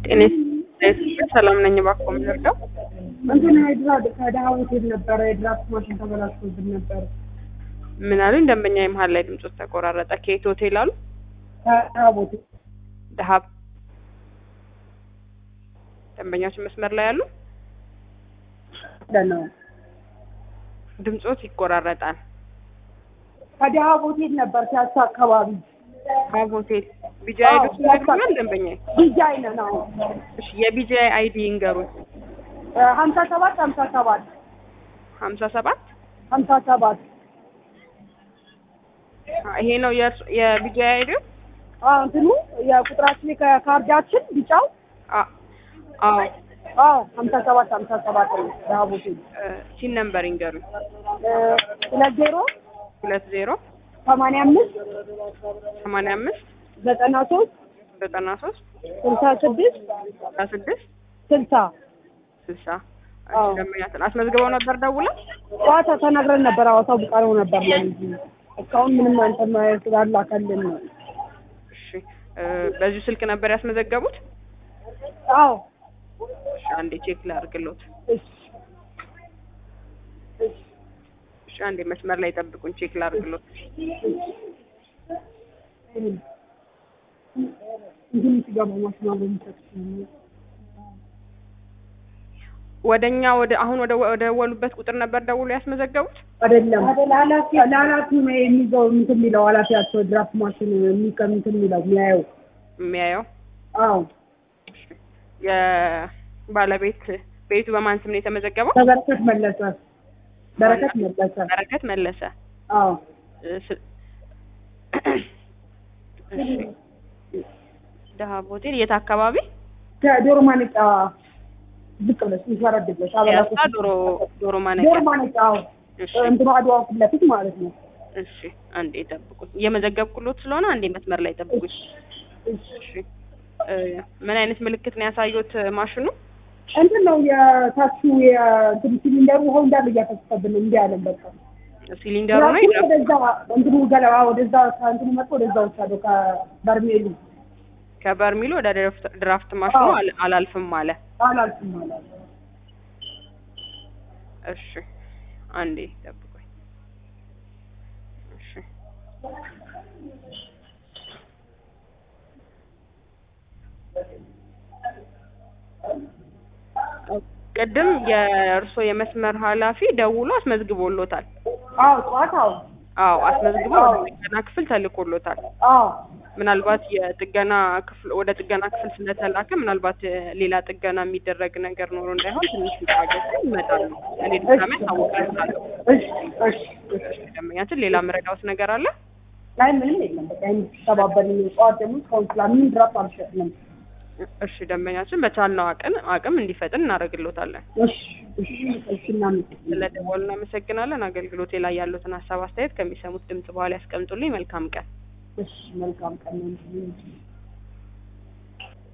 ጤና ሰላም ነኝ። እባክዎ ምን ልርዳው? እንትን ከድሀ ሆቴል ነበረ የድራፍት ማሽን ተበላሽቶብን ነበር። ምን አሉኝ? ደንበኛዬ መሀል ላይ ድምጾት ተቆራረጠ። ከየት ሆቴል አሉ? ከድሀ ሆቴል ደሀብ። ደንበኛችን መስመር ላይ አሉ? ደህና ድምጾት ይቆራረጣል። ከድሀ ሆቴል ነበር ፒያሳ አካባቢ። ደሀብ ሆቴል ቢጂአይ አይዲ ይነግሩኛል ደንበኛዬ? ቢጂአይ ነው። እሺ የቢጂአይ አይዲ ይንገሩኝ። 57 57 57 57 ይሄ ነው የቢጂአይ አይዲ? እንትኑ የቁጥራችን ከካርዳችን ቢጫው አዎ 57 57 ነው ደሀ ሆቴል። ሲን ነምበር ይንገሩኝ። 20 85 85 93 93 66 66 60 60 ደንበኛችን አስመዝግበው ነበር ደውለው? ዋታ ተናግረን ነበር። አዋሳው ቡቃለው ነበር ለእንጂ እስካሁን ምንም አንተም ስላላከልን ነው። እሺ በዚህ ስልክ ነበር ያስመዘገቡት? አዎ። እሺ አንዴ ቼክ ላድርግልዎት። እሺ አንዴ መስመር ላይ ጠብቁኝ፣ ቼክ ላድርግልዎት። እንግዲህ ሲገባ ማሽናሉ ወደኛ አሁን ወደ ወሉበት ቁጥር ነበር ደውሎ ያስመዘገቡት? አይደለም ላላፊ ነው የሚዘው እንትን የሚለው ኃላፊያቸው ድራፍት ማሽን እንትን የሚለው የሚያየው። አዎ። የባለቤት ቤቱ በማን ስም ነው የተመዘገበው? በረከት መለሰ። በረከት መለሰ። አዎ። እሺ ደሀብ ሆቴል የት አካባቢ? ከዶሮ ማነጫ ዝቅ ብለሽ ይፈረድልሽ አበላኩ። ዶሮ ማነጫ። እሺ እንትኑ አድዋው ፊት ለፊት ማለት ነው። እሺ አንዴ ጠብቁኝ፣ እየመዘገብኩሎት ስለሆነ አንዴ መስመር ላይ ጠብቁኝ። እሺ ምን አይነት ምልክት ነው ያሳዩት ማሽኑ? እንትን ነው የታክሲው የእንትን ሲሊንደሩ ውሃው እንዳለ እያፈሰሰብን ነው። እንዲህ አለን በቃ ሲሊንደሩ ነው ይላል። ወደዛ እንትኑ ገለባ ወደዛ እንትኑ መጥቶ ወደዛ ወሰደው ከበርሚሉ ወደ ድራፍት ማሽኑ አላልፍም አለ። እሺ አንዴ ጠብቁኝ። እሺ ቅድም የእርሶ የመስመር ኃላፊ ደውሎ አስመዝግቦሎታል? አዎ ጠዋታው አስመዝግቦ ጥገና ክፍል ተልኮሎታል? አዎ ምናልባት የጥገና ክፍል ወደ ጥገና ክፍል ስለተላከ ምናልባት ሌላ ጥገና የሚደረግ ነገር ኖሮ እንዳይሆን ትንሽ ይታገሱ፣ ይመጣሉ። እኔ ድጋሜ አሳውቃለሁ። እሺ ደንበኛችን ሌላ መረዳዎት ነገር አለ? ላይ ምንም የለም። በቃ ተባበርን ጠዋት ደግሞ ካውንስላ ምን ድራፍት አልሸጥንም። እሺ ደንበኛችን በቻልነው አቅም እንዲፈጥን እናደርግልዎታለን። ስለደወሉ እናመሰግናለን። አገልግሎቴ ላይ ያሉትን ሀሳብ አስተያየት ከሚሰሙት ድምጽ በኋላ ያስቀምጡልኝ። መልካም ቀን። መልካም ቀን።